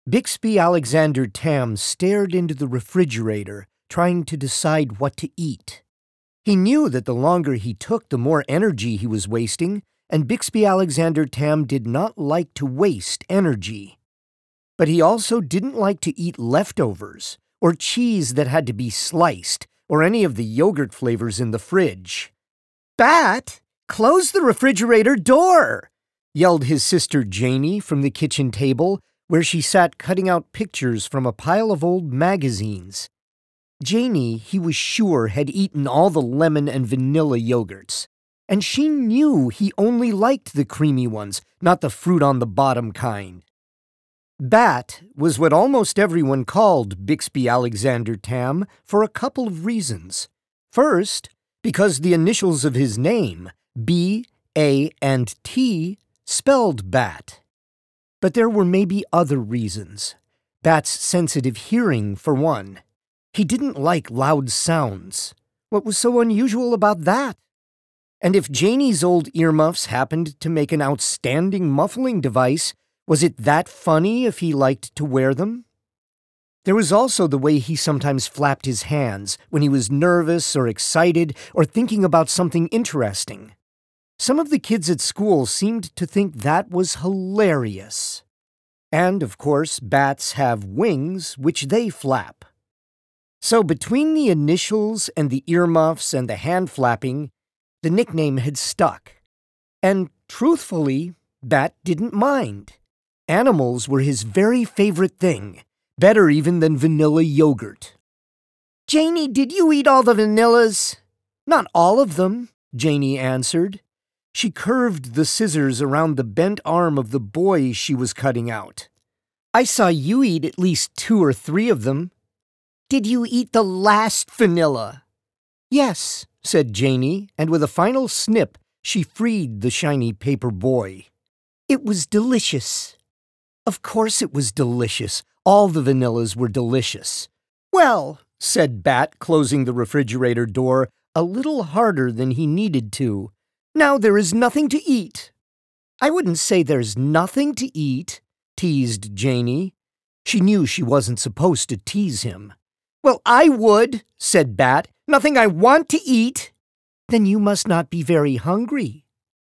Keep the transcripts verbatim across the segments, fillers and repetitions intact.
Bixby Alexander Tam stared into the refrigerator, trying to decide what to eat. He knew that the longer he took, the more energy he was wasting, and Bixby Alexander Tam did not like to waste energy. But he also didn't like to eat leftovers, or cheese that had to be sliced, or any of the yogurt flavors in the fridge. "Bat, close the refrigerator door!" yelled his sister Janie from the kitchen table, where she sat cutting out pictures from a pile of old magazines. Janie, he was sure, had eaten all the lemon and vanilla yogurts, and she knew he only liked the creamy ones, not the fruit-on-the-bottom kind. Bat was what almost everyone called Bixby Alexander Tam for a couple of reasons. First, because the initials of his name, B, A, and T, spelled Bat. But there were maybe other reasons. Bat's sensitive hearing, for one. He didn't like loud sounds. What was so unusual about that? And if Janie's old earmuffs happened to make an outstanding muffling device, was it that funny if he liked to wear them? There was also the way he sometimes flapped his hands when he was nervous or excited or thinking about something interesting. Some of the kids at school seemed to think that was hilarious. And, of course, bats have wings, which they flap. So between the initials and the earmuffs and the hand flapping, the nickname had stuck. And truthfully, Bat didn't mind. Animals were his very favorite thing, better even than vanilla yogurt. "Janie, did you eat all the vanillas?" "Not all of them," Janie answered. She curved the scissors around the bent arm of the boy she was cutting out. "I saw you eat at least two or three of them." "Did you eat the last vanilla?" "Yes," said Janie, and with a final snip, she freed the shiny paper boy. "It was delicious." Of course it was delicious. All the vanillas were delicious. "Well," said Bat, closing the refrigerator door a little harder than he needed to, "now there is nothing to eat." "I wouldn't say there's nothing to eat," teased Janie. She knew she wasn't supposed to tease him. "Well, I would," said Bat. "Nothing I want to eat." "Then you must not be very hungry."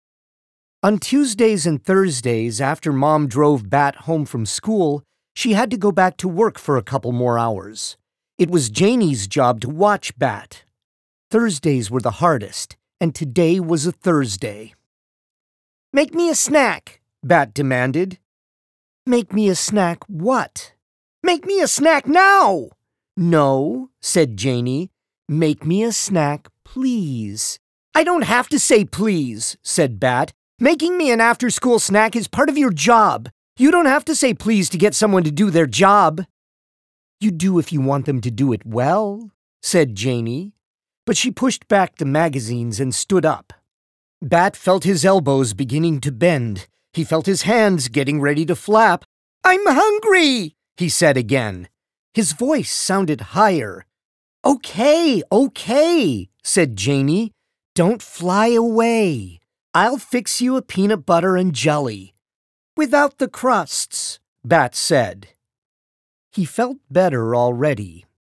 On Tuesdays and Thursdays, after Mom drove Bat home from school, she had to go back to work for a couple more hours. It was Janie's job to watch Bat. Thursdays were the hardest, and today was a Thursday. "Make me a snack," Bat demanded. "Make me a snack what?" "Make me a snack now!" "No," said Janie. "Make me a snack, please." "I don't have to say please," said Bat. "Making me an after-school snack is part of your job. You don't have to say please to get someone to do their job." "You do if you want them to do it well," said Janie. But she pushed back the magazines and stood up. Bat felt his elbows beginning to bend. He felt his hands getting ready to flap. "I'm hungry," he said again. His voice sounded higher. "Okay, okay," said Janie. "Don't fly away. I'll fix you a peanut butter and jelly." "Without the crusts," Bat said. He felt better already.